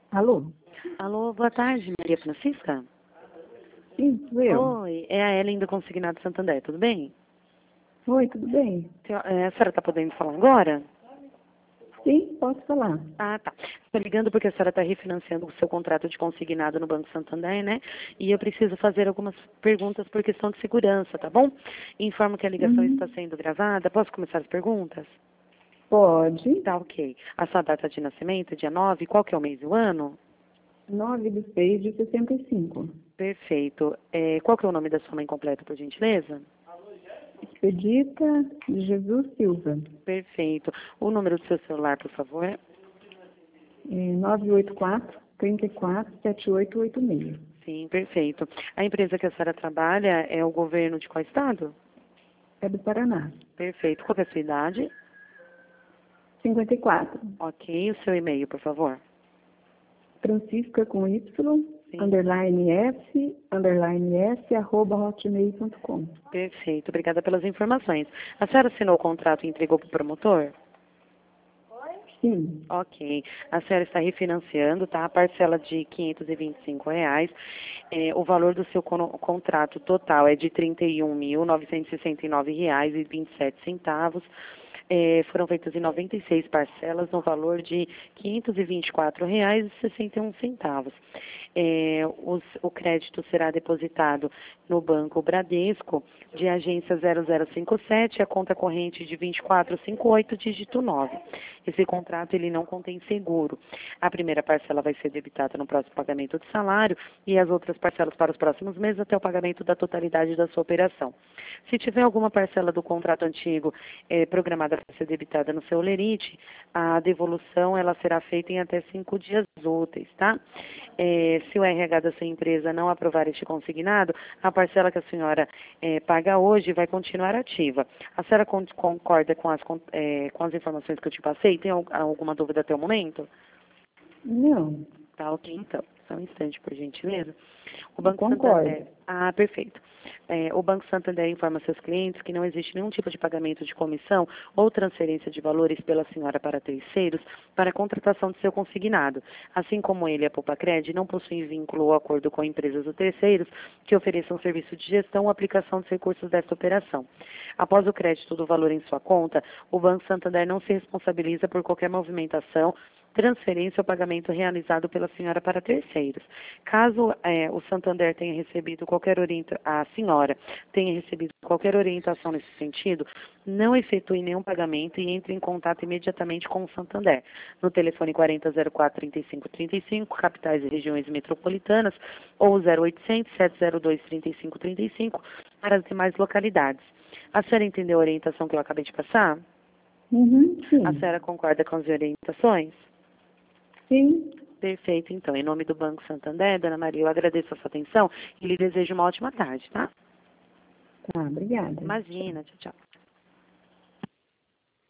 Alô? Alô, boa tarde, Maria Francisca? Sim, sou eu. Oi, é a Ellen do Consignado Santander, tudo bem? Oi, tudo bem? A senhora está podendo falar agora? Sim, posso falar. Ah, tá. Estou ligando porque a senhora está refinanciando o seu contrato de consignado no Banco Santander, né? E eu preciso fazer algumas perguntas por questão de segurança, tá bom? Informo que a ligação está Uhum. sendo gravada. Posso começar as perguntas? Pode. Tá, ok. A sua data de nascimento, dia 9. Qual que é o mês e o ano? 9/6/65. Perfeito. Qual que é o nome da sua mãe completo, por gentileza? Expedita de Jesus Silva. Perfeito. O número do seu celular, por favor? 984-34-7886. Sim, perfeito. A empresa que a senhora trabalha é o governo de qual estado? É do Paraná. Perfeito. Qual que é a sua idade? 54. Ok. O seu e-mail, por favor? Francisca com Y, Sim. underline S, underline S, @hotmail.com. Perfeito. Obrigada pelas informações. A senhora assinou o contrato e entregou para o promotor? Sim. Ok. A senhora está refinanciando, tá? A parcela de R$ 525. O valor do seu contrato total é de R$ 31.969,27. Foram feitas em 96 parcelas, no valor de R$ 524,61. O crédito será depositado no Banco Bradesco, de agência 0057, a conta corrente de 2458, dígito 9. Esse contrato ele não contém seguro. A primeira parcela vai ser debitada no próximo pagamento de salário e as outras parcelas para os próximos meses até o pagamento da totalidade da sua operação. Se tiver alguma parcela do contrato antigo programada para ser debitada no seu lerite, a devolução ela será feita em até 5 dias úteis, tá? Se o RH da sua empresa não aprovar este consignado, a parcela que a senhora paga hoje vai continuar ativa. A senhora concorda com as informações que eu te passei? Tem alguma dúvida até o momento? Não, Tá, ok, então. Só um instante, por gentileza. O eu Banco concordo. Santander. Ah, perfeito. O Banco Santander informa seus clientes que não existe nenhum tipo de pagamento de comissão ou transferência de valores pela senhora para terceiros para a contratação de seu consignado. Assim como ele e a Poupa-Cred não possuem vínculo ou acordo com empresas ou terceiros que ofereçam serviço de gestão ou aplicação dos recursos desta operação. Após o crédito do valor em sua conta, o Banco Santander não se responsabiliza por qualquer movimentação, transferência ou pagamento realizado pela senhora para terceiros. Caso o Santander tenha recebido a senhora tenha recebido qualquer orientação nesse sentido, não efetue nenhum pagamento e entre em contato imediatamente com o Santander, no telefone 4004-3535, capitais e regiões metropolitanas, ou 0800-702-3535, para as demais localidades. A senhora entendeu a orientação que eu acabei de passar? Uhum, A sim. senhora concorda com as orientações? Sim. Perfeito, então. Em nome do Banco Santander, Dona Maria, eu agradeço a sua atenção e lhe desejo uma ótima tarde, tá? Tá, obrigada. Imagina, tchau, tchau.